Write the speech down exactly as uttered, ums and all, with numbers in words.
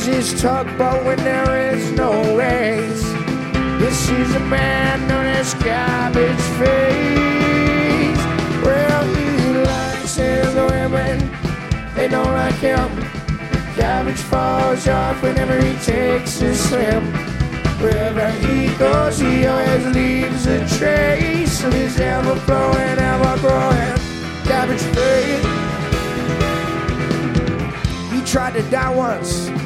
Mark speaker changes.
Speaker 1: his tugboat when there is no race. This is a man known as Cabbage Face. Well, he likes his women, they don't like him. Cabbage falls off whenever he takes a swim. Wherever he goes, he always leaves a trace of his ever-flowing, ever-growing cabbage face. He tried to die once,